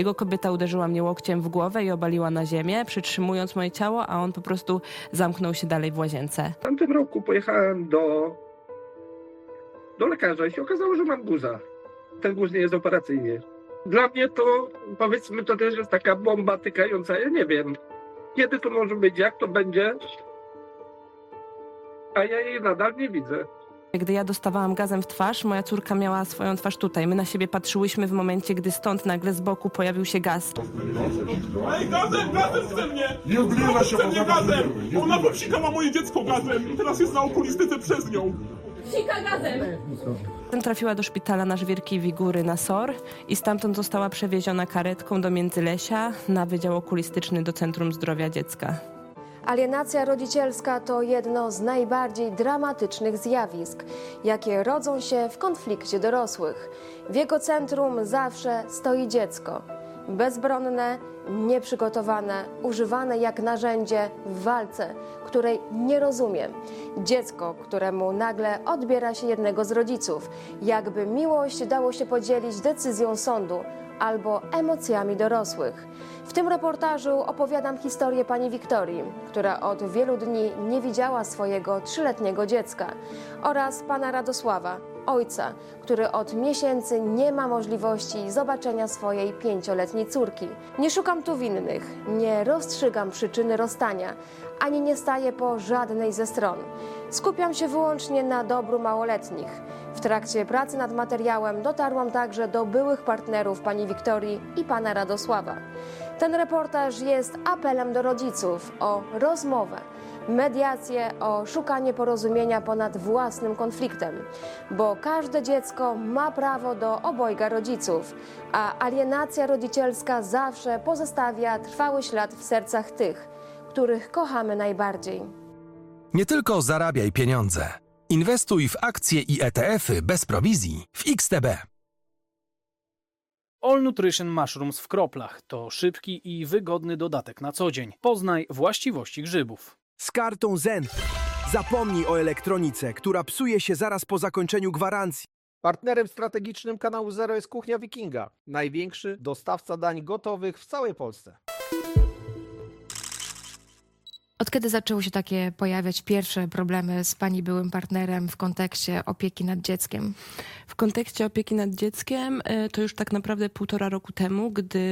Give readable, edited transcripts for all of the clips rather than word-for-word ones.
Jego kobieta uderzyła mnie łokciem w głowę i obaliła na ziemię, przytrzymując moje ciało, a on po prostu zamknął się dalej w łazience. W tamtym roku pojechałem do lekarza i się okazało, że mam guza. Ten guz nie jest operacyjnie. Dla mnie to, powiedzmy, to też jest taka bomba tykająca. Ja nie wiem, kiedy to może być, jak to będzie, a ja jej nadal nie widzę. Gdy ja dostawałam gazem w twarz, moja córka miała swoją twarz tutaj. My na siebie patrzyłyśmy w momencie, gdy stąd nagle z boku pojawił się gaz. Ej, gazem chce mnie! Nie odgrywa się, chce mnie gazem! Ona popsikała moje dziecko gazem i teraz jest na okulistyce przez nią. Psika gazem! Potem trafiła do szpitala na Żwirki Wigury na SOR i stamtąd została przewieziona karetką do Międzylesia na Wydział Okulistyczny do Centrum Zdrowia Dziecka. Alienacja rodzicielska to jedno z najbardziej dramatycznych zjawisk, jakie rodzą się w konflikcie dorosłych. W jego centrum zawsze stoi dziecko. Bezbronne, nieprzygotowane, używane jak narzędzie w walce, której nie rozumie. Dziecko, któremu nagle odbiera się jednego z rodziców, jakby miłość dało się podzielić decyzją sądu albo emocjami dorosłych. W tym reportażu opowiadam historię pani Wiktorii, która od wielu dni nie widziała swojego 3-letniego dziecka, oraz pana Radosława, ojca, który od miesięcy nie ma możliwości zobaczenia swojej 5-letniej córki. Nie szukam tu winnych, nie rozstrzygam przyczyny rozstania, ani nie staję po żadnej ze stron. Skupiam się wyłącznie na dobru małoletnich. W trakcie pracy nad materiałem dotarłam także do byłych partnerów pani Wiktorii i pana Radosława. Ten reportaż jest apelem do rodziców o rozmowę, mediację, o szukanie porozumienia ponad własnym konfliktem, bo każde dziecko ma prawo do obojga rodziców, a alienacja rodzicielska zawsze pozostawia trwały ślad w sercach tych, których kochamy najbardziej. Nie tylko zarabiaj pieniądze. Inwestuj w akcje i ETF-y bez prowizji w XTB. All Nutrition Mushrooms w kroplach to szybki i wygodny dodatek na co dzień. Poznaj właściwości grzybów. Z kartą Zen. Zapomnij o elektronice, która psuje się zaraz po zakończeniu gwarancji. Partnerem strategicznym kanału Zero jest Kuchnia Wikinga, największy dostawca dań gotowych w całej Polsce. Od kiedy zaczęły się takie pojawiać pierwsze problemy z pani byłym partnerem w kontekście opieki nad dzieckiem? W kontekście opieki nad dzieckiem to już tak naprawdę 1,5 roku temu, gdy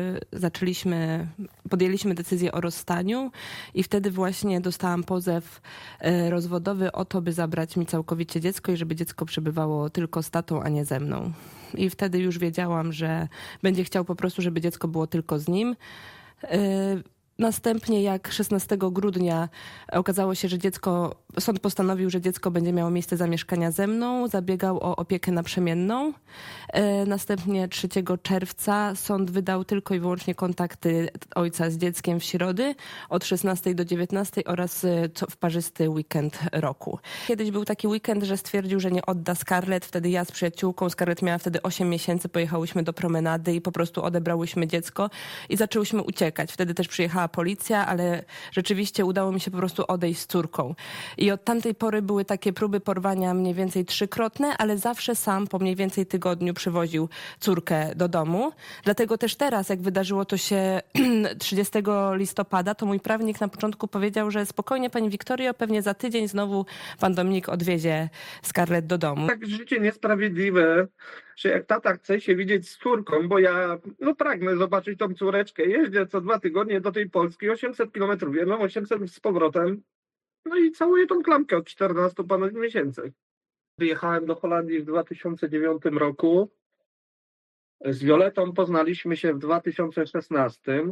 podjęliśmy decyzję o rozstaniu i wtedy właśnie dostałam pozew rozwodowy o to, by zabrać mi całkowicie dziecko i żeby dziecko przebywało tylko z tatą, a nie ze mną. I wtedy już wiedziałam, że będzie chciał po prostu, żeby dziecko było tylko z nim. Następnie jak 16 grudnia okazało się, że sąd postanowił, że dziecko będzie miało miejsce zamieszkania ze mną, zabiegał o opiekę naprzemienną. Następnie 3 czerwca sąd wydał tylko i wyłącznie kontakty ojca z dzieckiem w środy od 16 do 19 oraz w parzysty weekend roku. Kiedyś był taki weekend, że stwierdził, że nie odda Scarlett. Wtedy ja z przyjaciółką, Scarlett miała wtedy 8 miesięcy, pojechałyśmy do promenady i po prostu odebrałyśmy dziecko i zaczęłyśmy uciekać. Wtedy też przyjechała policja, ale rzeczywiście udało mi się po prostu odejść z córką. I od tamtej pory były takie próby porwania mniej więcej 3-krotne, ale zawsze sam po mniej więcej tygodniu przywoził córkę do domu. Dlatego też teraz, jak wydarzyło to się 30 listopada, to mój prawnik na początku powiedział, że spokojnie pani Wiktorio, pewnie za tydzień znowu pan Dominik odwiezie Scarlett do domu. Tak życie niesprawiedliwe, że jak tata chce się widzieć z córką, bo ja pragnę zobaczyć tą córeczkę, jeżdżę co 2 tygodnie do tej Polski, 800 kilometrów jedną, 800 z powrotem, no i całuję tą klamkę od 14 ponad miesięcy. Wyjechałem do Holandii w 2009 roku. Z Violetą poznaliśmy się w 2016.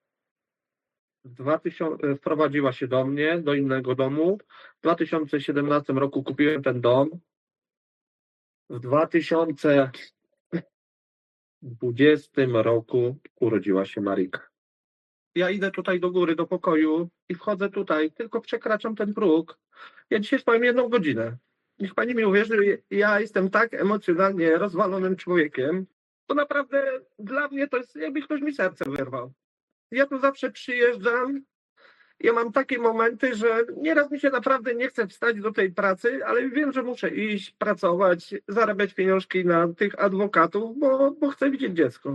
Wprowadziła się do mnie, do innego domu. W 2017 roku kupiłem ten dom. W 2020 roku urodziła się Marika. Ja idę tutaj do góry, do pokoju i wchodzę tutaj, tylko przekraczam ten próg. Ja dzisiaj spałem 1 godzinę. Niech pani mi uwierzy, ja jestem tak emocjonalnie rozwalonym człowiekiem, to naprawdę dla mnie to jest, jakby ktoś mi serce wyrwał. Ja tu zawsze przyjeżdżam, ja mam takie momenty, że nieraz mi się naprawdę nie chce wstać do tej pracy, ale wiem, że muszę iść, pracować, zarabiać pieniążki na tych adwokatów, bo chcę widzieć dziecko.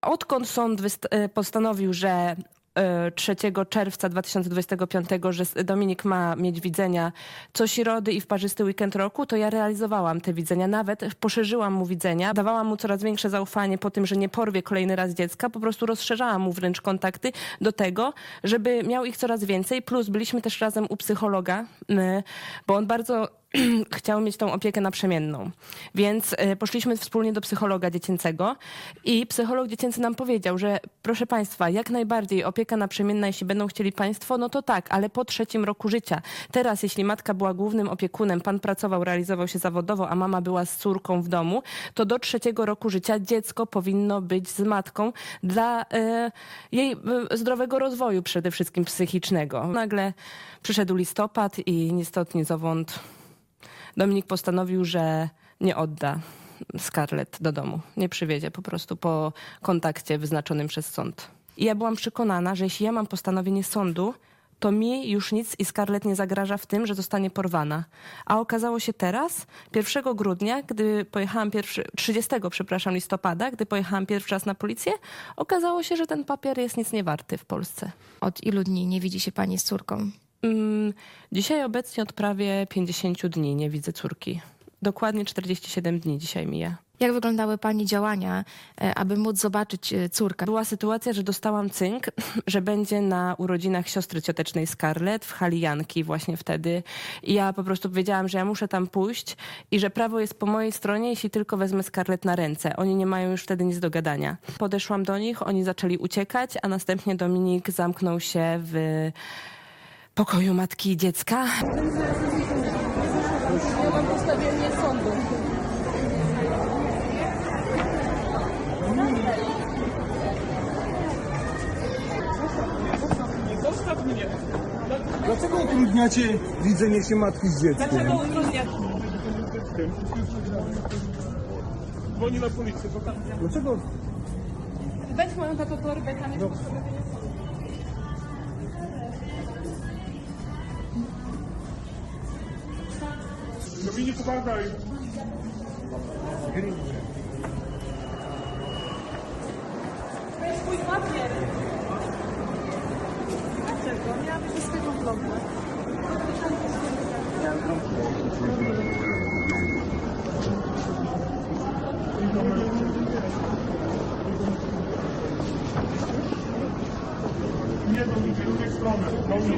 Odkąd sąd postanowił, że 3 czerwca 2025, że Dominik ma mieć widzenia co środy i w parzysty weekend roku, to ja realizowałam te widzenia. Nawet poszerzyłam mu widzenia, dawałam mu coraz większe zaufanie po tym, że nie porwie kolejny raz dziecka. Po prostu rozszerzałam mu wręcz kontakty do tego, żeby miał ich coraz więcej. Plus byliśmy też razem u psychologa, bo on bardzo chciał mieć tą opiekę naprzemienną. Więc poszliśmy wspólnie do psychologa dziecięcego i psycholog dziecięcy nam powiedział, że proszę państwa, jak najbardziej opieka naprzemienna, jeśli będą chcieli państwo, no to tak, ale po 3 roku życia. Teraz, jeśli matka była głównym opiekunem, pan pracował, realizował się zawodowo, a mama była z córką w domu, to do 3 roku życia dziecko powinno być z matką dla jej zdrowego rozwoju, przede wszystkim psychicznego. Nagle przyszedł listopad i ni stąd, ni zowąd Dominik postanowił, że nie odda Scarlett do domu. Nie przywiezie po prostu po kontakcie wyznaczonym przez sąd. I ja byłam przekonana, że jeśli ja mam postanowienie sądu, to mi już nic i Scarlett nie zagraża w tym, że zostanie porwana. A okazało się teraz, 1 grudnia, gdy pojechałam 30 listopada, gdy pojechałam pierwszy raz na policję, okazało się, że ten papier jest nic nie warty w Polsce. Od ilu dni nie widzi się pani z córką? Dzisiaj obecnie od prawie 50 dni nie widzę córki. Dokładnie 47 dni dzisiaj mija. Jak wyglądały pani działania, aby móc zobaczyć córkę? Była sytuacja, że dostałam cynk, że będzie na urodzinach siostry ciotecznej Scarlett w hali Janki właśnie wtedy. I ja po prostu powiedziałam, że ja muszę tam pójść i że prawo jest po mojej stronie, jeśli tylko wezmę Scarlett na ręce. Oni nie mają już wtedy nic do gadania. Podeszłam do nich, oni zaczęli uciekać, a następnie Dominik zamknął się w pokoju matki i dziecka. Ja mam postawienie sądu. Zostaw mnie! Dlaczego utrudniacie widzenie się matki z dzieckiem? Dlaczego utrudniacie? Dzwoni na policję, bo tam... Dlaczego? Weź moją taką torbę, tam jest postawienie sądu. No mi nie pomagaj! Weź mój papier! Dlaczego? Miałam wszystkiego w domu. Nie, do mnie, z drugiej strony. Do mnie.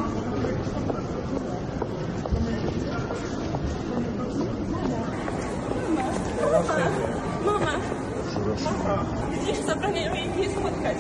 Mama! Widzisz, zabraniają jej mnie spotkać.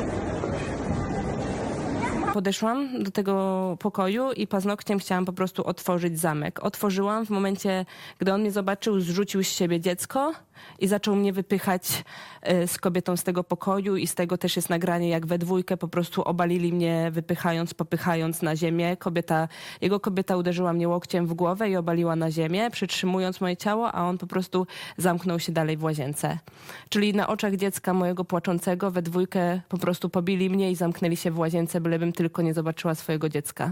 Podeszłam do tego pokoju i paznokciem chciałam po prostu otworzyć zamek. Otworzyłam w momencie, gdy on mnie zobaczył, zrzucił z siebie dziecko i zaczął mnie wypychać z kobietą z tego pokoju i z tego też jest nagranie, jak we dwójkę po prostu obalili mnie, wypychając, popychając na ziemię. Jego kobieta uderzyła mnie łokciem w głowę i obaliła na ziemię, przytrzymując moje ciało, a on po prostu zamknął się dalej w łazience. Czyli na oczach dziecka mojego płaczącego we dwójkę po prostu pobili mnie i zamknęli się w łazience, bylebym tylko nie zobaczyła swojego dziecka.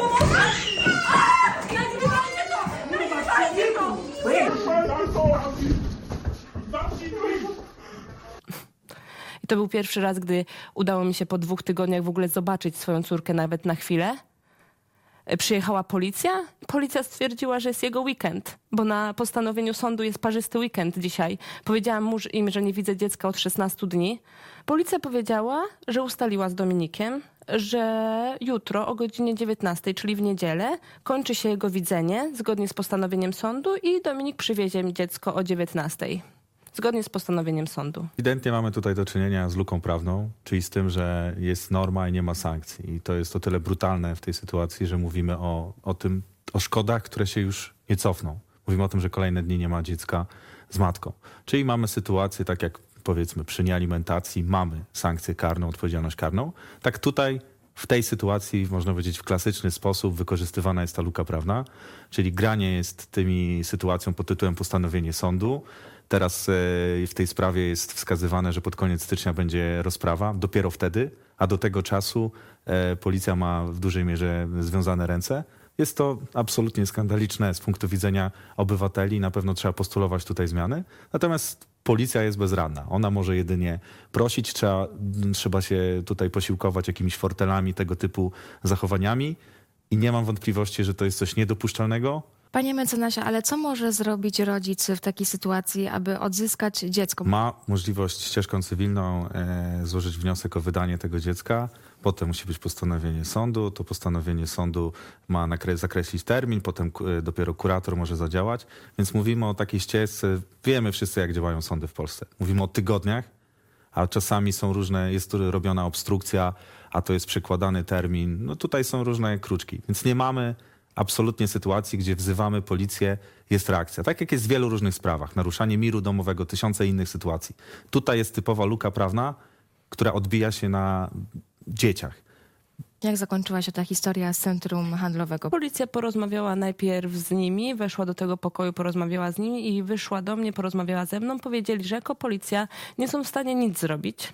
I to był pierwszy raz, gdy udało mi się po 2 tygodniach w ogóle zobaczyć swoją córkę nawet na chwilę. Przyjechała policja. Policja stwierdziła, że jest jego weekend, bo na postanowieniu sądu jest parzysty weekend dzisiaj. Powiedziałam im, że nie widzę dziecka od 16 dni. Policja powiedziała, że ustaliła z Dominikiem, że jutro o godzinie 19, czyli w niedzielę, kończy się jego widzenie zgodnie z postanowieniem sądu i Dominik przywiezie dziecko o 19. Zgodnie z postanowieniem sądu. Ewidentnie mamy tutaj do czynienia z luką prawną, czyli z tym, że jest norma i nie ma sankcji. I to jest o tyle brutalne w tej sytuacji, że mówimy o szkodach, które się już nie cofną. Mówimy o tym, że kolejne dni nie ma dziecka z matką. Czyli mamy sytuację, tak jak powiedzmy przy niealimentacji mamy sankcję karną, odpowiedzialność karną. Tak tutaj w tej sytuacji, można powiedzieć, w klasyczny sposób wykorzystywana jest ta luka prawna, czyli granie jest tymi sytuacją pod tytułem postanowienie sądu. Teraz w tej sprawie jest wskazywane, że pod koniec stycznia będzie rozprawa. Dopiero wtedy, a do tego czasu policja ma w dużej mierze związane ręce. Jest to absolutnie skandaliczne z punktu widzenia obywateli. Na pewno trzeba postulować tutaj zmiany. Natomiast Policja jest bezradna. Ona może jedynie prosić, trzeba się tutaj posiłkować jakimiś fortelami, tego typu zachowaniami i nie mam wątpliwości, że to jest coś niedopuszczalnego. Panie mecenasie, ale co może zrobić rodzic w takiej sytuacji, aby odzyskać dziecko? Ma możliwość ścieżką cywilną złożyć wniosek o wydanie tego dziecka. Potem musi być postanowienie sądu. To postanowienie sądu ma zakreślić termin, potem dopiero kurator może zadziałać. Więc mówimy o takiej ścieżce. Wiemy wszyscy, jak działają sądy w Polsce. Mówimy o tygodniach, a czasami są różne, jest tu robiona obstrukcja, a to jest przekładany termin. No tutaj są różne kruczki. Więc nie mamy absolutnie sytuacji, gdzie wzywamy policję, jest reakcja. Tak jak jest w wielu różnych sprawach. Naruszanie miru domowego, tysiące innych sytuacji. Tutaj jest typowa luka prawna, która odbija się na dzieciach. Jak zakończyła się ta historia z centrum handlowego? Policja porozmawiała najpierw z nimi, weszła do tego pokoju, porozmawiała z nimi i wyszła do mnie, porozmawiała ze mną. Powiedzieli, że jako policja nie są w stanie nic zrobić.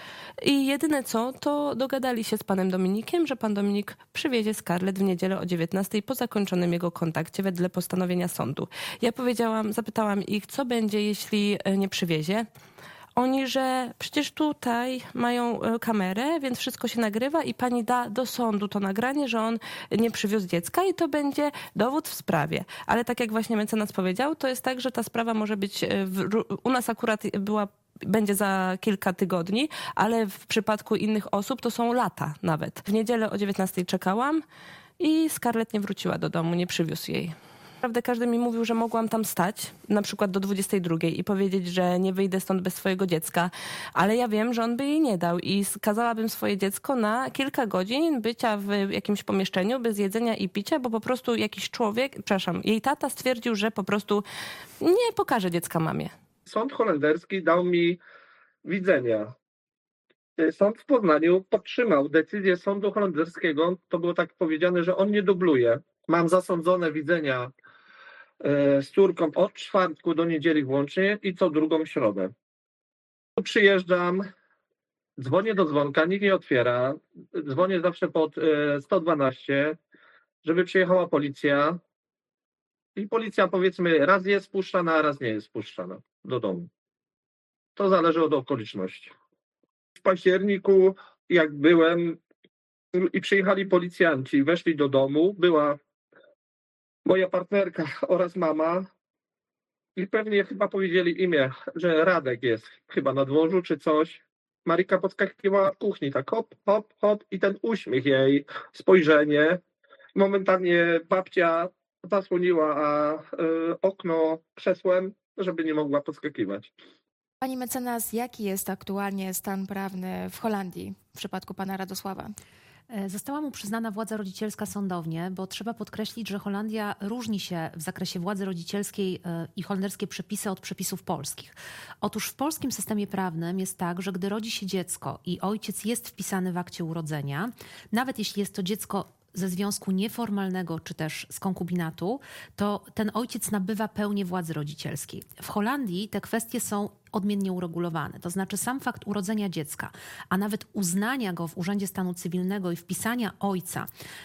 I jedyne co, to dogadali się z panem Dominikiem, że pan Dominik przywiezie Scarlett w niedzielę o 19:00 po zakończonym jego kontakcie wedle postanowienia sądu. Ja zapytałam ich, co będzie, jeśli nie przywiezie. Oni, że przecież tutaj mają kamerę, więc wszystko się nagrywa i pani da do sądu to nagranie, że on nie przywiózł dziecka i to będzie dowód w sprawie. Ale tak jak właśnie mecenas powiedział, to jest tak, że ta sprawa może być, u nas akurat będzie za kilka tygodni, ale w przypadku innych osób to są lata nawet. W niedzielę o 19:00 czekałam i Scarlett nie wróciła do domu, nie przywiózł jej. Naprawdę każdy mi mówił, że mogłam tam stać, na przykład do 22:00 i powiedzieć, że nie wyjdę stąd bez swojego dziecka, ale ja wiem, że on by jej nie dał i skazałabym swoje dziecko na kilka godzin bycia w jakimś pomieszczeniu bez jedzenia i picia, bo po prostu jakiś jej tata stwierdził, że po prostu nie pokaże dziecka mamie. Sąd holenderski dał mi widzenia. Sąd w Poznaniu podtrzymał decyzję sądu holenderskiego. To było tak powiedziane, że on nie dubluje. Mam zasądzone widzenia z córką od czwartku do niedzieli włącznie i co drugą środę. Przyjeżdżam, dzwonię do dzwonka, nikt nie otwiera. Dzwonię zawsze pod 112, żeby przyjechała policja. I policja, powiedzmy, raz jest spuszczana, a raz nie jest spuszczana do domu. To zależy od okoliczności. W październiku, jak byłem i przyjechali policjanci, weszli do domu, była moja partnerka oraz mama i pewnie chyba powiedzieli imię, że Radek jest chyba na dworzu czy coś. Maryka podskakiwała w kuchni, tak hop, hop, hop i ten uśmiech jej, spojrzenie. Momentalnie babcia zasłoniła okno krzesłem, żeby nie mogła podskakiwać. Pani mecenas, jaki jest aktualnie stan prawny w Holandii w przypadku pana Radosława? Została mu przyznana władza rodzicielska sądownie, bo trzeba podkreślić, że Holandia różni się w zakresie władzy rodzicielskiej i holenderskie przepisy od przepisów polskich. Otóż w polskim systemie prawnym jest tak, że gdy rodzi się dziecko i ojciec jest wpisany w akcie urodzenia, nawet jeśli jest to dziecko ze związku nieformalnego czy też z konkubinatu, to ten ojciec nabywa pełnię władzy rodzicielskiej. W Holandii te kwestie są odmiennie uregulowane. To znaczy sam fakt urodzenia dziecka, a nawet uznania go w Urzędzie Stanu Cywilnego i wpisania ojca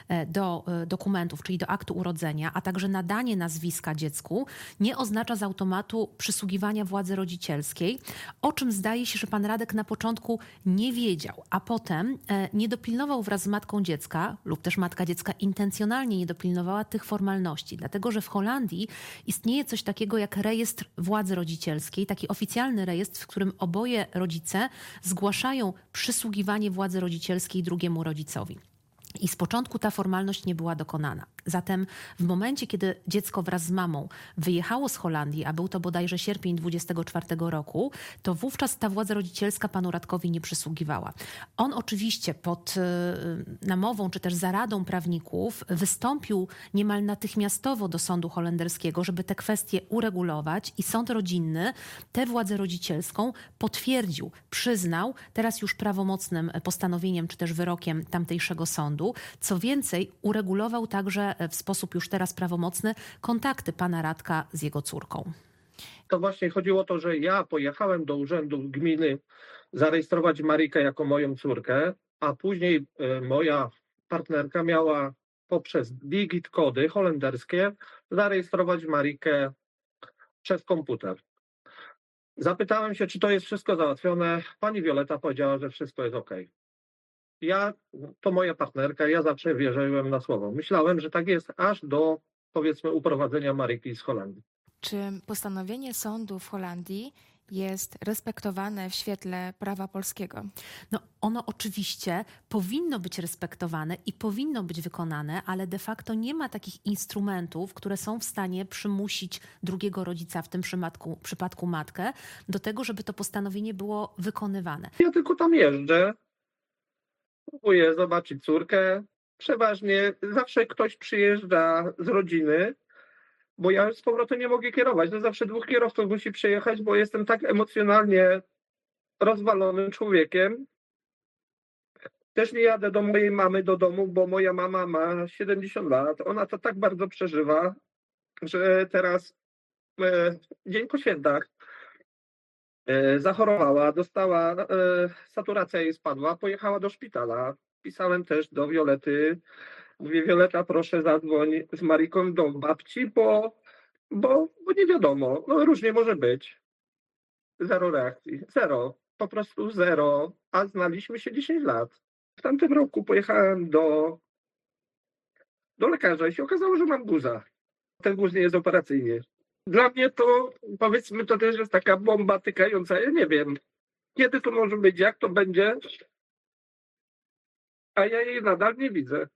do dokumentów, czyli do aktu urodzenia, a także nadanie nazwiska dziecku, nie oznacza z automatu przysługiwania władzy rodzicielskiej, o czym zdaje się, że pan Radek na początku nie wiedział, a potem nie dopilnował wraz z matką dziecka lub też matka dziecka intencjonalnie nie dopilnowała tych formalności, dlatego że w Holandii istnieje coś takiego jak rejestr władzy rodzicielskiej, taki oficjalny rejestr, w którym oboje rodzice zgłaszają przysługiwanie władzy rodzicielskiej drugiemu rodzicowi. I z początku ta formalność nie była dokonana. Zatem w momencie, kiedy dziecko wraz z mamą wyjechało z Holandii, a był to bodajże sierpień 24 roku, to wówczas ta władza rodzicielska panu Radkowi nie przysługiwała. On oczywiście pod namową czy też zaradą prawników wystąpił niemal natychmiastowo do sądu holenderskiego, żeby te kwestie uregulować i sąd rodzinny tę władzę rodzicielską potwierdził, przyznał teraz już prawomocnym postanowieniem czy też wyrokiem tamtejszego sądu. Co więcej, uregulował także w sposób już teraz prawomocny kontakty pana Radka z jego córką. To właśnie chodziło o to, że ja pojechałem do urzędu gminy zarejestrować Marykę jako moją córkę, a później moja partnerka miała poprzez digit kody holenderskie zarejestrować Marykę przez komputer. Zapytałem się, czy to jest wszystko załatwione. Pani Wioleta powiedziała, że wszystko jest okej. To moja partnerka, ja zawsze wierzyłem na słowo. Myślałem, że tak jest aż do, powiedzmy, uprowadzenia Maryki z Holandii. Czy postanowienie sądu w Holandii jest respektowane w świetle prawa polskiego? No, ono oczywiście powinno być respektowane i powinno być wykonane, ale de facto nie ma takich instrumentów, które są w stanie przymusić drugiego rodzica, w tym przypadku matkę, do tego, żeby to postanowienie było wykonywane. Ja tylko tam jeżdżę, próbuję zobaczyć córkę. Przeważnie zawsze ktoś przyjeżdża z rodziny, bo ja z powrotem nie mogę kierować. No zawsze 2 kierowców musi przyjechać, bo jestem tak emocjonalnie rozwalonym człowiekiem. Też nie jadę do mojej mamy do domu, bo moja mama ma 70 lat. Ona to tak bardzo przeżywa, że teraz dzień po świętach zachorowała, dostała, saturacja jej spadła, pojechała do szpitala. Pisałem też do Violety. Mówię, Violeta, proszę zadzwoń z Mariką do babci, bo nie wiadomo. No różnie może być. 0 reakcji. 0. Po prostu 0. A znaliśmy się 10 lat. W tamtym roku pojechałem do lekarza i się okazało, że mam guza. Ten guz nie jest operacyjny. Dla mnie to, powiedzmy, to też jest taka bomba tykająca. Ja nie wiem, kiedy to może być, jak to będzie, a ja jej nadal nie widzę.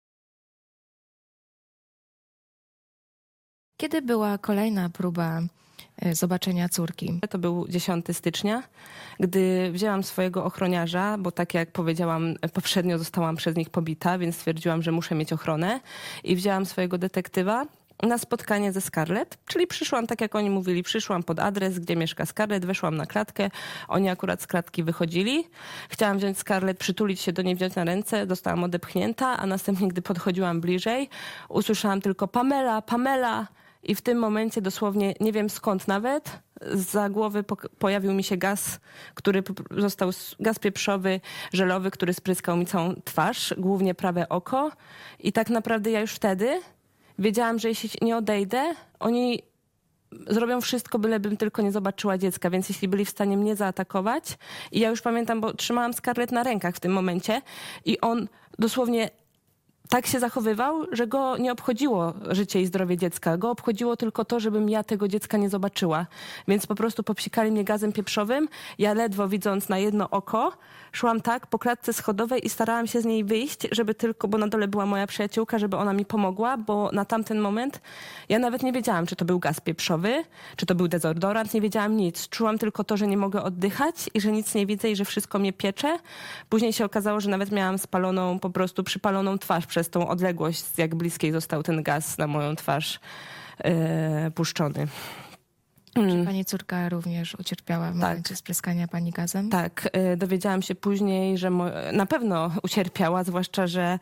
Kiedy była kolejna próba zobaczenia córki? To był 10 stycznia, gdy wzięłam swojego ochroniarza, bo tak jak powiedziałam, poprzednio zostałam przez nich pobita, więc stwierdziłam, że muszę mieć ochronę i wzięłam swojego detektywa na spotkanie ze Scarlett, czyli przyszłam, tak jak oni mówili, przyszłam pod adres, gdzie mieszka Scarlett, weszłam na klatkę, oni akurat z klatki wychodzili. Chciałam wziąć Scarlett, przytulić się do niej, wziąć na ręce, zostałam odepchnięta, a następnie, gdy podchodziłam bliżej, usłyszałam tylko Pamela, Pamela i w tym momencie dosłownie, nie wiem skąd nawet, za głowy pojawił mi się gaz, który został, gaz pieprzowy, żelowy, który spryskał mi całą twarz, głównie prawe oko i tak naprawdę ja już wtedy wiedziałam, że jeśli nie odejdę, oni zrobią wszystko, bylebym tylko nie zobaczyła dziecka, więc jeśli byli w stanie mnie zaatakować i ja już pamiętam, bo trzymałam Scarlett na rękach w tym momencie i on dosłownie tak się zachowywał, że go nie obchodziło życie i zdrowie dziecka. Go obchodziło tylko to, żebym ja tego dziecka nie zobaczyła. Więc po prostu popsikali mnie gazem pieprzowym. Ja ledwo widząc na jedno oko, szłam tak po klatce schodowej i starałam się z niej wyjść, żeby tylko, bo na dole była moja przyjaciółka, żeby ona mi pomogła, bo na tamten moment ja nawet nie wiedziałam, czy to był gaz pieprzowy, czy to był dezodorant, nie wiedziałam nic. Czułam tylko to, że nie mogę oddychać i że nic nie widzę i że wszystko mnie piecze. Później się okazało, że nawet miałam spaloną, po prostu przypaloną twarz przez tą odległość, jak bliskiej został ten gaz na moją twarz puszczony. Czy pani córka również ucierpiała w momencie spryskania pani gazem? Tak, dowiedziałam się później, że na pewno ucierpiała, zwłaszcza, że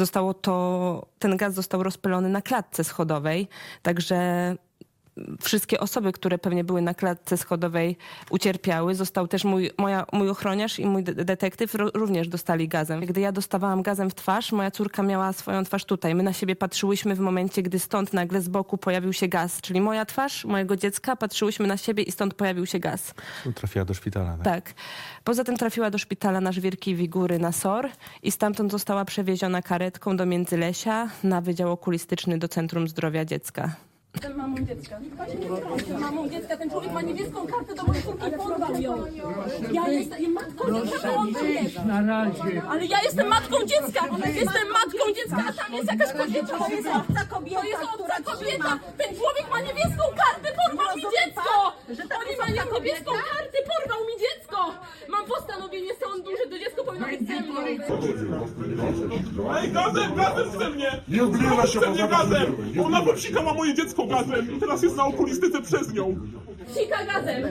ten gaz został rozpylony na klatce schodowej, także wszystkie osoby, które pewnie były na klatce schodowej, ucierpiały. Został też mój ochroniarz i mój detektyw również dostali gazem. Gdy ja dostawałam gazem w twarz, moja córka miała swoją twarz tutaj. My na siebie patrzyłyśmy w momencie, gdy stąd nagle z boku pojawił się gaz. Czyli moja twarz, mojego dziecka, patrzyłyśmy na siebie i stąd pojawił się gaz. Trafiła do szpitala, tak? Tak. Poza tym trafiła do szpitala na Żwirki Wigury na SOR i stamtąd została przewieziona karetką do Międzylesia na Wydział Okulistyczny do Centrum Zdrowia Dziecka. Jestem mamą dziecka. Jestem mamą dziecka. Ten człowiek ma niebieską kartę do mojej córki i porwał ją. Ja jestem matką dziecka, on tu jest. Ale ja jestem matką dziecka. Jestem matką dziecka, a tam jest jakaś kobieta. To jest obca kobieta. Ten człowiek ma niebieską kartę, porwał mi dziecko. Oni mają niebieską kartę, porwał mi dziecko. Mam postanowienie sądu, że to dziecko powinno być ze mną. Ej, gazem chce mnie! Nie odgrywa się mnie gazem! Ona popsikała moje dziecko gazem i teraz jest na okulistyce przez nią. Psika gazem!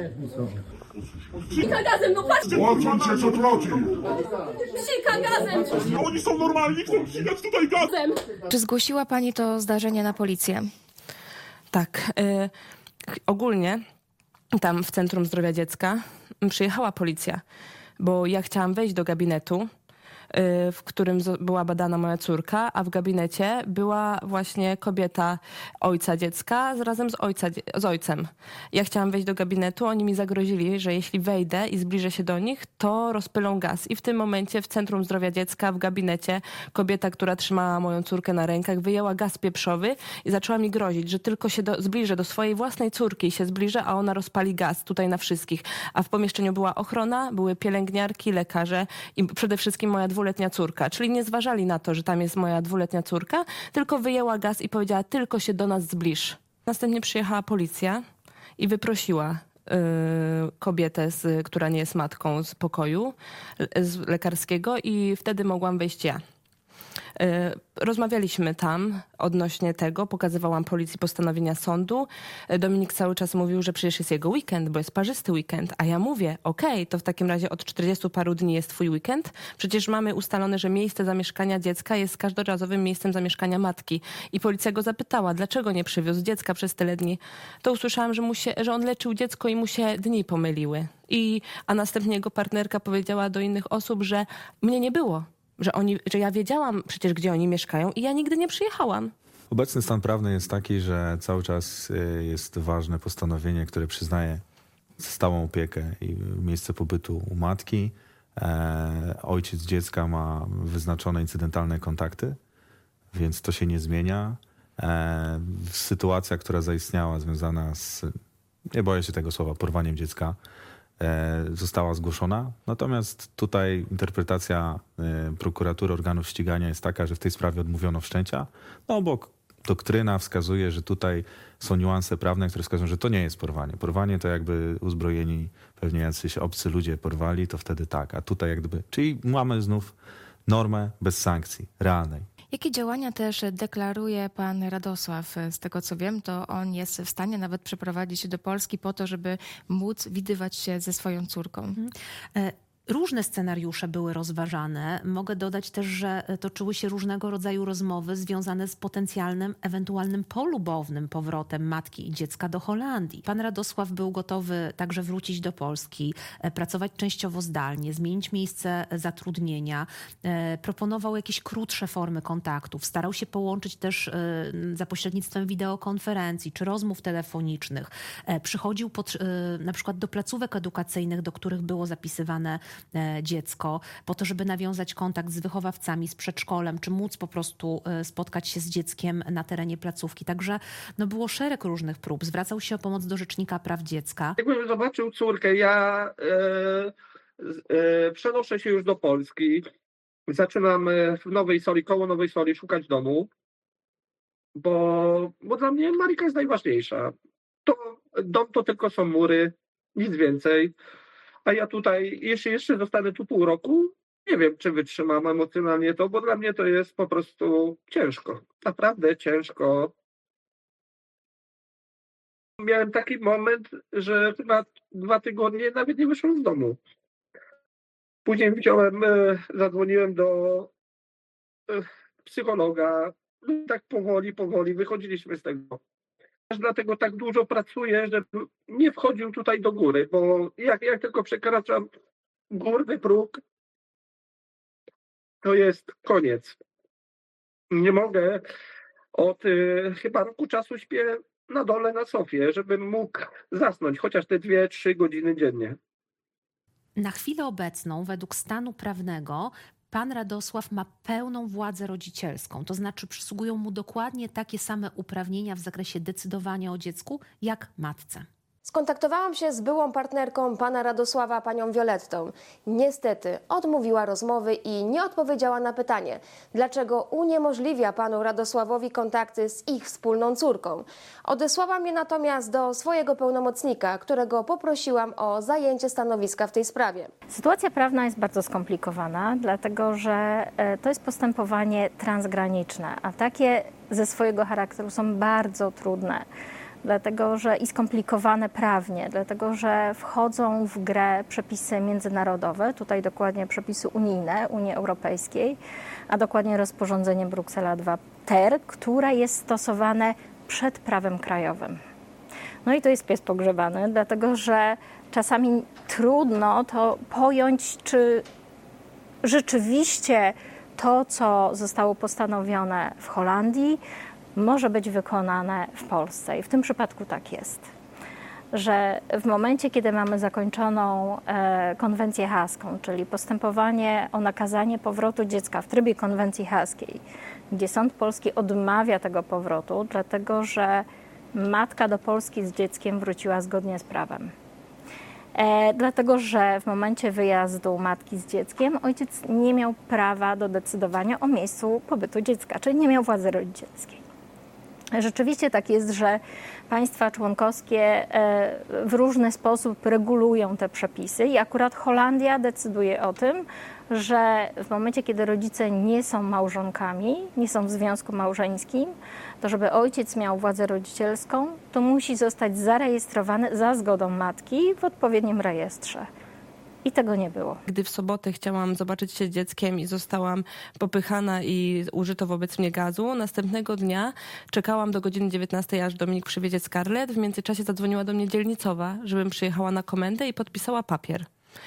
Psika gazem, no patrzcie! Odsuń się, co troci! Psika gazem! Oni są normalni, chcą psikać tutaj gazem! Czy zgłosiła pani to zdarzenie na policję? Tak. Ogólnie tam w Centrum Zdrowia Dziecka przyjechała policja, bo ja chciałam wejść do gabinetu, w którym była badana moja córka, a w gabinecie była właśnie kobieta ojca dziecka razem z ojcem. Ja chciałam wejść do gabinetu, oni mi zagrozili, że jeśli wejdę i zbliżę się do nich, to rozpylą gaz. I w tym momencie w Centrum Zdrowia Dziecka, w gabinecie, kobieta, która trzymała moją córkę na rękach, wyjęła gaz pieprzowy i zaczęła mi grozić, że tylko się zbliżę do swojej własnej córki i się zbliżę, a ona rozpali gaz tutaj na wszystkich. A w pomieszczeniu była ochrona, były pielęgniarki, lekarze i przede wszystkim moja 2-letnia córka. Czyli nie zważali na to, że tam jest moja 2-letnia córka, tylko wyjęła gaz i powiedziała, tylko się do nas zbliż. Następnie przyjechała policja i wyprosiła kobietę, która nie jest matką, z pokoju lekarskiego i wtedy mogłam wejść ja. Rozmawialiśmy tam odnośnie tego, pokazywałam policji postanowienia sądu. Dominik cały czas mówił, że przecież jest jego weekend, bo jest parzysty weekend. A ja mówię, okej, to w takim razie od 40 paru dni jest twój weekend. Przecież mamy ustalone, że miejsce zamieszkania dziecka jest każdorazowym miejscem zamieszkania matki. I policja go zapytała, dlaczego nie przywiózł dziecka przez tyle dni. To usłyszałam, że on leczył dziecko i mu się dni pomyliły. A następnie jego partnerka powiedziała do innych osób, że mnie nie było. Że ja wiedziałam przecież, gdzie oni mieszkają i ja nigdy nie przyjechałam. Obecny stan prawny jest taki, że cały czas jest ważne postanowienie, które przyznaje stałą opiekę i miejsce pobytu u matki. Ojciec dziecka ma wyznaczone incydentalne kontakty, więc to się nie zmienia. Sytuacja, która zaistniała, związana z, nie boję się tego słowa, porwaniem dziecka, została zgłoszona. Natomiast tutaj interpretacja prokuratury, organów ścigania jest taka, że w tej sprawie odmówiono wszczęcia, no bo doktryna wskazuje, że tutaj są niuanse prawne, które wskazują, że to nie jest porwanie. Porwanie to jakby uzbrojeni pewnie jacyś obcy ludzie porwali, to wtedy tak. A tutaj jak gdyby, czyli mamy znów normę bez sankcji, realnej. Jakie działania też deklaruje pan Radosław? Z tego co wiem, to on jest w stanie nawet przeprowadzić się do Polski po to, żeby móc widywać się ze swoją córką. Różne scenariusze były rozważane. Mogę dodać też, że toczyły się różnego rodzaju rozmowy związane z potencjalnym, ewentualnym polubownym powrotem matki i dziecka do Holandii. Pan Radosław był gotowy także wrócić do Polski, pracować częściowo zdalnie, zmienić miejsce zatrudnienia. Proponował jakieś krótsze formy kontaktów. Starał się połączyć też za pośrednictwem wideokonferencji czy rozmów telefonicznych. Przychodził na przykład do placówek edukacyjnych, do których było zapisywane dziecko, po to, żeby nawiązać kontakt z wychowawcami, z przedszkolem, czy móc po prostu spotkać się z dzieckiem na terenie placówki. Także było szereg różnych prób. Zwracał się o pomoc do Rzecznika Praw Dziecka. Jakbym zobaczył córkę, ja przenoszę się już do Polski. Zaczynam w Nowej Soli, koło Nowej Soli szukać domu, bo dla mnie Marika jest najważniejsza. Dom to tylko są mury, nic więcej. A ja tutaj, jeśli jeszcze zostanę tu pół roku, nie wiem, czy wytrzymam emocjonalnie to, bo dla mnie to jest po prostu ciężko. Naprawdę ciężko. Miałem taki moment, że chyba 2 tygodnie nawet nie wyszłem z domu. Później zadzwoniłem do psychologa. Tak powoli wychodziliśmy z tego. Dlatego tak dużo pracuję, żeby nie wchodził tutaj do góry, bo jak tylko przekraczam górny próg, to jest koniec. Nie mogę. Od chyba roku czasu śpię na dole na sofie, żebym mógł zasnąć chociaż te 2-3 godziny dziennie. Na chwilę obecną, według stanu prawnego, pan Radosław ma pełną władzę rodzicielską, to znaczy przysługują mu dokładnie takie same uprawnienia w zakresie decydowania o dziecku jak matce. Skontaktowałam się z byłą partnerką pana Radosława, panią Violettą. Niestety odmówiła rozmowy i nie odpowiedziała na pytanie, dlaczego uniemożliwia panu Radosławowi kontakty z ich wspólną córką. Odesłała mnie natomiast do swojego pełnomocnika, którego poprosiłam o zajęcie stanowiska w tej sprawie. Sytuacja prawna jest bardzo skomplikowana, dlatego że to jest postępowanie transgraniczne, a takie ze swojego charakteru są bardzo trudne. Dlatego, że i skomplikowane prawnie, dlatego, że wchodzą w grę przepisy międzynarodowe, tutaj dokładnie przepisy unijne, Unii Europejskiej, a dokładnie rozporządzenie Bruksela 2 ter, które jest stosowane przed prawem krajowym. No i to jest pies pogrzebany, dlatego, że czasami trudno to pojąć, czy rzeczywiście to, co zostało postanowione w Holandii, może być wykonane w Polsce. I w tym przypadku tak jest, że w momencie, kiedy mamy zakończoną konwencję haską, czyli postępowanie o nakazanie powrotu dziecka w trybie konwencji haskiej, gdzie sąd polski odmawia tego powrotu, dlatego że matka do Polski z dzieckiem wróciła zgodnie z prawem. Dlatego, że w momencie wyjazdu matki z dzieckiem ojciec nie miał prawa do decydowania o miejscu pobytu dziecka, czyli nie miał władzy rodzicielskiej. Rzeczywiście tak jest, że państwa członkowskie w różny sposób regulują te przepisy i akurat Holandia decyduje o tym, że w momencie, kiedy rodzice nie są małżonkami, nie są w związku małżeńskim, to żeby ojciec miał władzę rodzicielską, to musi zostać zarejestrowany za zgodą matki w odpowiednim rejestrze. I tego nie było. Gdy w sobotę chciałam zobaczyć się z dzieckiem i zostałam popychana i użyto wobec mnie gazu, następnego dnia czekałam do godziny 19, aż Dominik przywiezie Scarlett. W międzyczasie zadzwoniła do mnie dzielnicowa, żebym przyjechała na komendę i podpisała papier.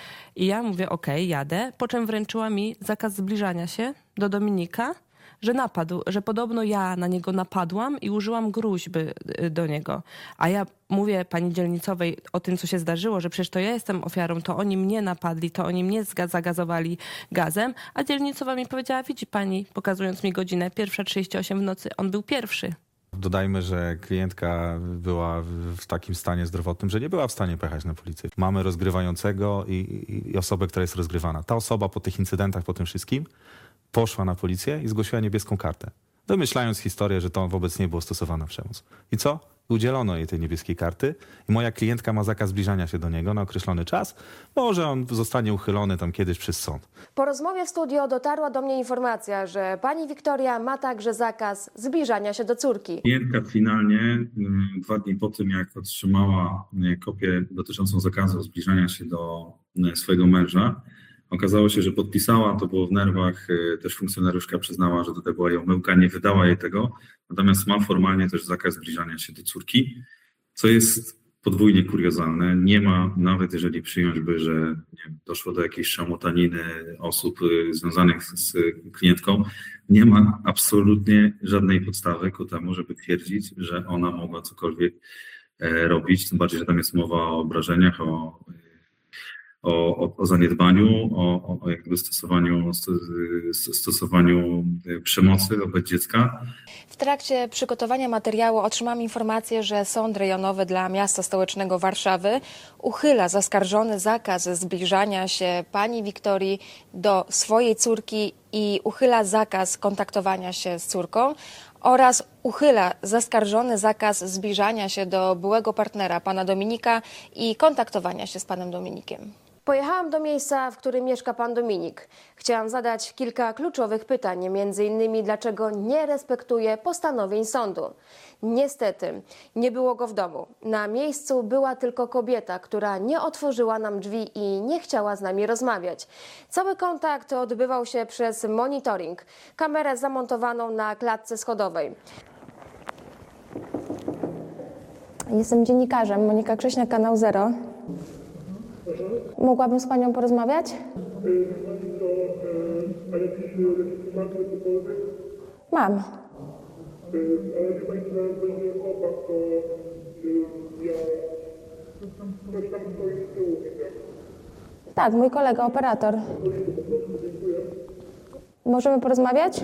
I ja mówię, okej, jadę, po czym wręczyła mi zakaz zbliżania się do Dominika, że napadł, że podobno ja na niego napadłam i użyłam gruźby do niego. A ja mówię pani dzielnicowej o tym, co się zdarzyło, że przecież to ja jestem ofiarą, to oni mnie napadli, to oni mnie zagazowali gazem, a dzielnicowa mi powiedziała, widzi pani, pokazując mi godzinę, 1:38 w nocy, on był pierwszy. Dodajmy, że klientka była w takim stanie zdrowotnym, że nie była w stanie pojechać na policję. Mamy rozgrywającego i osobę, która jest rozgrywana. Ta osoba po tych incydentach, po tym wszystkim poszła na policję i zgłosiła niebieską kartę, wymyślając historię, że to wobec niej było stosowana przemoc. I co? Udzielono jej tej niebieskiej karty i moja klientka ma zakaz zbliżania się do niego na określony czas. Może on zostanie uchylony tam kiedyś przez sąd. Po rozmowie w studio dotarła do mnie informacja, że pani Wiktoria ma także zakaz zbliżania się do córki. Klientka finalnie 2 dni po tym, jak otrzymała kopię dotyczącą zakazu zbliżania się do swojego męża, okazało się, że podpisała, to było w nerwach, też funkcjonariuszka przyznała, że to była jej omyłka, nie wydała jej tego, natomiast ma formalnie też zakaz zbliżania się do córki, co jest podwójnie kuriozalne. Nie ma, nawet jeżeli przyjąć by, że nie wiem, doszło do jakiejś szamotaniny osób związanych z klientką, nie ma absolutnie żadnej podstawy ku temu, żeby twierdzić, że ona mogła cokolwiek robić, tym bardziej, że tam jest mowa o obrażeniach, o zaniedbaniu, o jakby stosowaniu przemocy wobec dziecka. W trakcie przygotowania materiału otrzymałam informację, że Sąd Rejonowy dla Miasta Stołecznego Warszawy uchyla zaskarżony zakaz zbliżania się pani Wiktorii do swojej córki i uchyla zakaz kontaktowania się z córką oraz uchyla zaskarżony zakaz zbliżania się do byłego partnera, pana Dominika, i kontaktowania się z panem Dominikiem. Pojechałam do miejsca, w którym mieszka pan Dominik. Chciałam zadać kilka kluczowych pytań, między innymi dlaczego nie respektuje postanowień sądu. Niestety, nie było go w domu. Na miejscu była tylko kobieta, która nie otworzyła nam drzwi i nie chciała z nami rozmawiać. Cały kontakt odbywał się przez monitoring, kamerę zamontowaną na klatce schodowej. Jestem dziennikarzem, Monika Krześniak, Kanał Zero. Mogłabym z panią porozmawiać? Mam. Tak, mój kolega, operator. Możemy porozmawiać?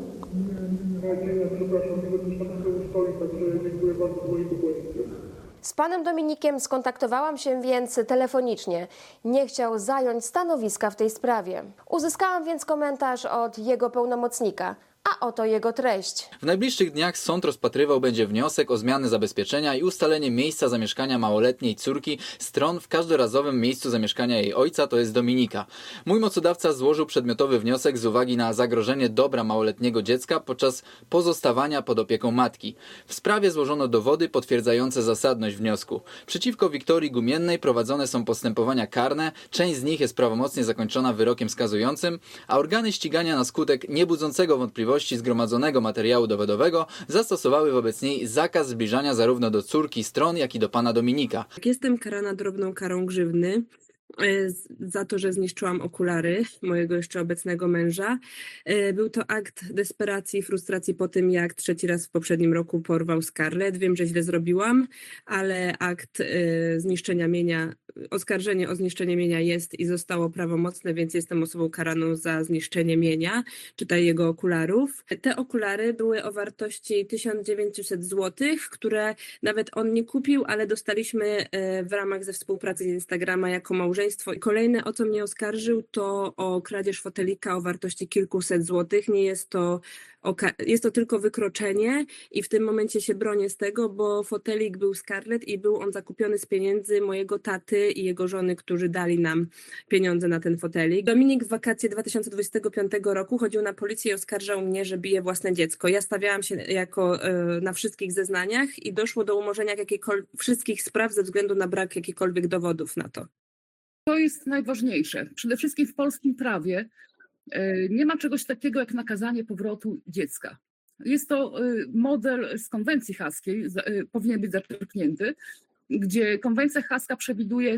Z panem Dominikiem skontaktowałam się więc telefonicznie. Nie chciał zająć stanowiska w tej sprawie. Uzyskałam więc komentarz od jego pełnomocnika. A oto jego treść. W najbliższych dniach sąd rozpatrywał będzie wniosek o zmianę zabezpieczenia i ustalenie miejsca zamieszkania małoletniej córki stron w każdorazowym miejscu zamieszkania jej ojca, to jest Dominika. Mój mocodawca złożył przedmiotowy wniosek z uwagi na zagrożenie dobra małoletniego dziecka podczas pozostawania pod opieką matki. W sprawie złożono dowody potwierdzające zasadność wniosku. Przeciwko Wiktorii Gumiennej prowadzone są postępowania karne, część z nich jest prawomocnie zakończona wyrokiem skazującym, a organy ścigania na skutek niebudzącego wątpliwości zgromadzonego materiału dowodowego zastosowały wobec niej zakaz zbliżania zarówno do córki stron, jak i do pana Dominika. Jestem karana drobną karą grzywny za to, że zniszczyłam okulary mojego jeszcze obecnego męża. Był to akt desperacji i frustracji po tym, jak 3. raz w poprzednim roku porwał Scarlett. Wiem, że źle zrobiłam, ale akt zniszczenia mienia, oskarżenie o zniszczenie mienia jest i zostało prawomocne, więc jestem osobą karaną za zniszczenie mienia, czytaj jego okularów. Te okulary były o wartości 1900 zł, które nawet on nie kupił, ale dostaliśmy w ramach ze współpracy z Instagrama jako małżeństwo. Kolejne, o co mnie oskarżył, to o kradzież fotelika o wartości kilkuset złotych. Nie jest to jest to tylko wykroczenie i w tym momencie się bronię z tego, bo fotelik był Scarlett i był on zakupiony z pieniędzy mojego taty i jego żony, którzy dali nam pieniądze na ten fotelik. Dominik w wakacje 2025 roku chodził na policję i oskarżał mnie, że bije własne dziecko. Ja stawiałam się na wszystkich zeznaniach i doszło do umorzenia wszystkich spraw ze względu na brak jakichkolwiek dowodów na to. To jest najważniejsze. Przede wszystkim w polskim prawie nie ma czegoś takiego jak nakazanie powrotu dziecka. Jest to model z konwencji haskiej, powinien być zaczerpnięty, gdzie konwencja haska przewiduje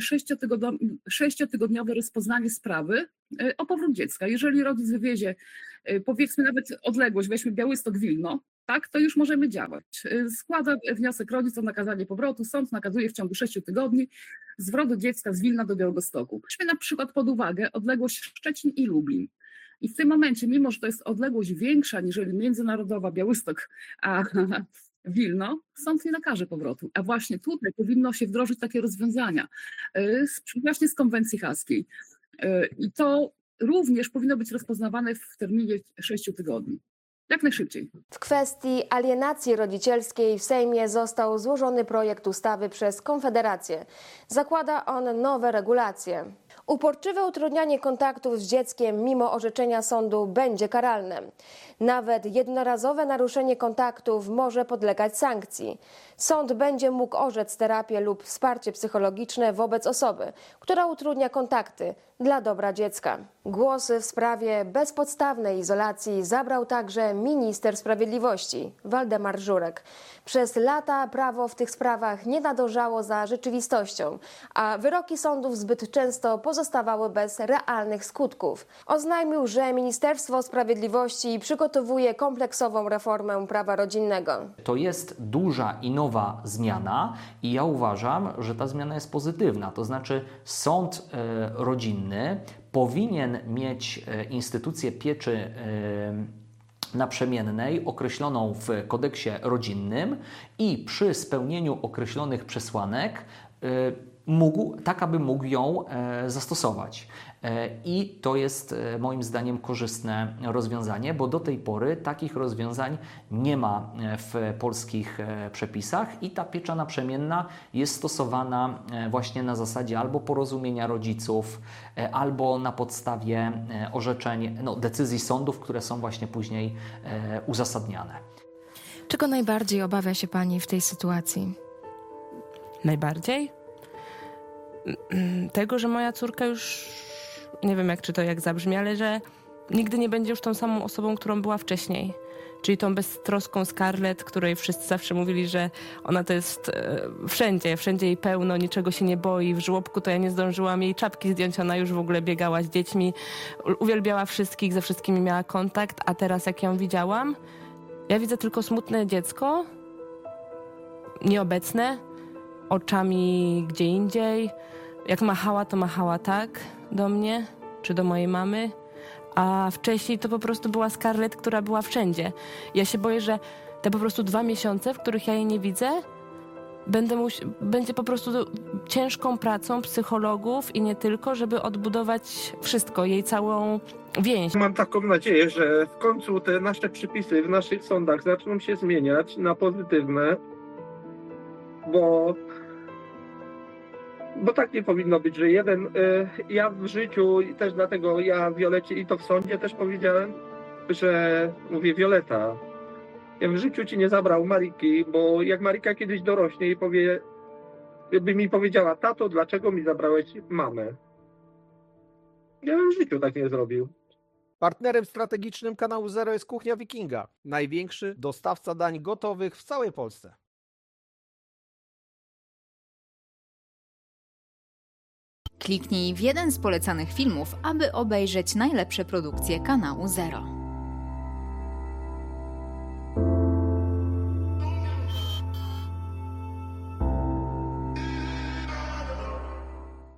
6-tygodniowe rozpoznanie sprawy o powrót dziecka. Jeżeli rodzic wywiezie, powiedzmy nawet odległość, weźmy Białystok-Wilno, tak, to już możemy działać. Składa wniosek rodzic o nakazanie powrotu, sąd nakazuje w ciągu 6 tygodni zwrotu dziecka z Wilna do Białegostoku. Weźmy na przykład pod uwagę odległość Szczecin i Lublin. I w tym momencie, mimo że to jest odległość większa niż międzynarodowa Białystok a Wilno, sąd nie nakaże powrotu. A właśnie tutaj powinno się wdrożyć takie rozwiązania właśnie z konwencji haskiej. I to również powinno być rozpoznawane w terminie 6 tygodni. Jak najszybciej. W kwestii alienacji rodzicielskiej w Sejmie został złożony projekt ustawy przez Konfederację. Zakłada on nowe regulacje. Uporczywe utrudnianie kontaktów z dzieckiem mimo orzeczenia sądu będzie karalne. Nawet jednorazowe naruszenie kontaktów może podlegać sankcji. Sąd będzie mógł orzec terapię lub wsparcie psychologiczne wobec osoby, która utrudnia kontakty dla dobra dziecka. Głosy w sprawie bezpodstawnej izolacji zabrał także minister sprawiedliwości Waldemar Żurek. Przez lata prawo w tych sprawach nie nadążało za rzeczywistością, a wyroki sądów zbyt często pozostawały bez realnych skutków. Oznajmił, że Ministerstwo Sprawiedliwości przygotowuje kompleksową reformę prawa rodzinnego. To jest duża i nowa zmiana i ja uważam, że ta zmiana jest pozytywna. To znaczy sąd rodzinny powinien mieć instytucję pieczy naprzemiennej określoną w kodeksie rodzinnym i przy spełnieniu określonych przesłanek aby mógł ją zastosować. I to jest moim zdaniem korzystne rozwiązanie, bo do tej pory takich rozwiązań nie ma w polskich przepisach i ta piecza naprzemienna jest stosowana właśnie na zasadzie albo porozumienia rodziców, albo na podstawie orzeczeń, decyzji sądów, które są właśnie później uzasadniane. Czego najbardziej obawia się Pani w tej sytuacji? Najbardziej? Tego, że moja córka już, nie wiem jak zabrzmi, ale że nigdy nie będzie już tą samą osobą, którą była wcześniej. Czyli tą beztroską Scarlett, której wszyscy zawsze mówili, że ona to jest wszędzie jej pełno, niczego się nie boi. W żłobku to ja nie zdążyłam jej czapki zdjąć, ona już w ogóle biegała z dziećmi, uwielbiała wszystkich, ze wszystkimi miała kontakt, a teraz jak ją widziałam, ja widzę tylko smutne dziecko, nieobecne, oczami gdzie indziej. Jak machała, to machała tak do mnie, czy do mojej mamy, a wcześniej to po prostu była Scarlett, która była wszędzie. Ja się boję, że te po prostu 2 miesiące, w których ja jej nie widzę, będzie po prostu ciężką pracą psychologów i nie tylko, żeby odbudować wszystko, jej całą więź. Mam taką nadzieję, że w końcu te nasze przepisy w naszych sądach zaczną się zmieniać na pozytywne, bo tak nie powinno być, że ja w życiu i też dlatego ja Violecie i to w sądzie też powiedziałem, że mówię: Violeta, ja w życiu ci nie zabrał Mariki, bo jak Marika kiedyś dorośnie i by mi powiedziała: tato, dlaczego mi zabrałeś mamę? Ja bym w życiu tak nie zrobił. Partnerem strategicznym kanału Zero jest Kuchnia Wikinga, największy dostawca dań gotowych w całej Polsce. Kliknij w jeden z polecanych filmów, aby obejrzeć najlepsze produkcje kanału Zero.